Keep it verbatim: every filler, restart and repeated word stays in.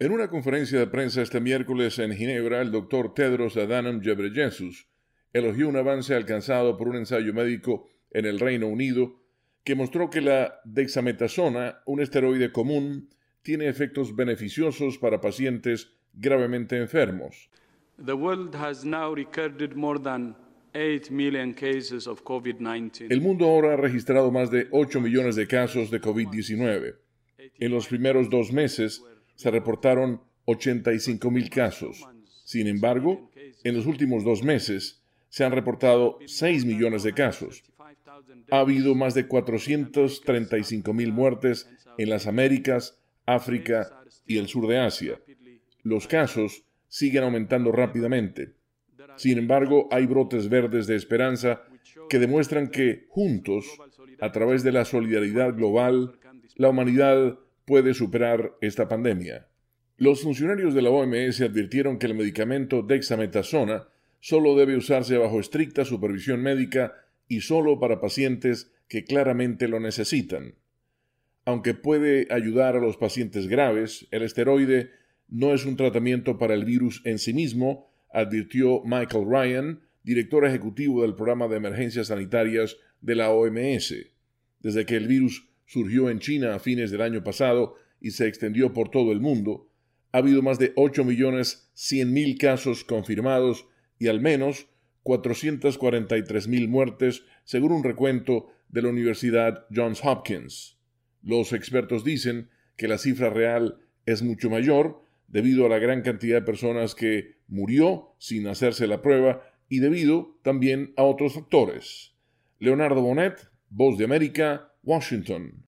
En una conferencia de prensa este miércoles en Ginebra, el doctor Tedros Adhanom Ghebreyesus elogió un avance alcanzado por un ensayo médico en el Reino Unido que mostró que la dexametasona, un esteroide común, tiene efectos beneficiosos para pacientes gravemente enfermos. The world has now recorded more than eight million cases of COVID nineteen. El mundo ahora ha registrado más de ocho millones de casos de COVID diecinueve. En los primeros dos meses se reportaron ochenta y cinco mil casos. Sin embargo, en los últimos dos meses se han reportado seis millones de casos. Ha habido más de cuatrocientas treinta y cinco mil muertes en las Américas, África y el sur de Asia. Los casos siguen aumentando rápidamente. Sin embargo, hay brotes verdes de esperanza que demuestran que, juntos, a través de la solidaridad global, la humanidad puede superar esta pandemia. Los funcionarios de la O M S advirtieron que el medicamento dexametasona solo debe usarse bajo estricta supervisión médica y solo para pacientes que claramente lo necesitan. Aunque puede ayudar a los pacientes graves, el esteroide no es un tratamiento para el virus en sí mismo, advirtió Michael Ryan, director ejecutivo del programa de emergencias sanitarias de la O M S. Desde que el virus surgió en China a fines del año pasado y se extendió por todo el mundo, ha habido más de ocho millones cien mil casos confirmados y al menos cuatrocientas cuarenta y tres mil muertes, según un recuento de la Universidad Johns Hopkins. Los expertos dicen que la cifra real es mucho mayor debido a la gran cantidad de personas que murió sin hacerse la prueba y debido también a otros factores. Leonardo Bonet, Voz de América, Washington.